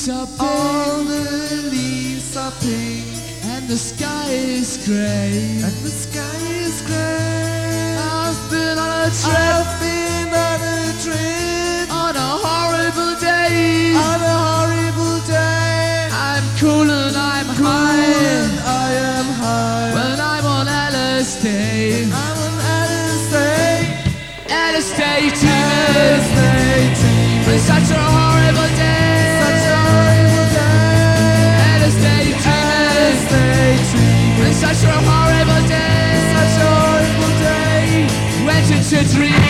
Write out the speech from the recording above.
leaves are pink. All the leaves are pink. And the sky is grey. And the sky is grey. I've been on a trip. I've been on a trip. On a horrible day. On a horrible day. I'm cool and I'm high. And I am high. When I'm on LSD. I'm on LSD. LSD LSD dreaming. dreaming. It's such a horrible day. Such a horrible day. LSD dreaming. LSD dreaming. It's such a horrible day. Such a horrible day. Went into dream.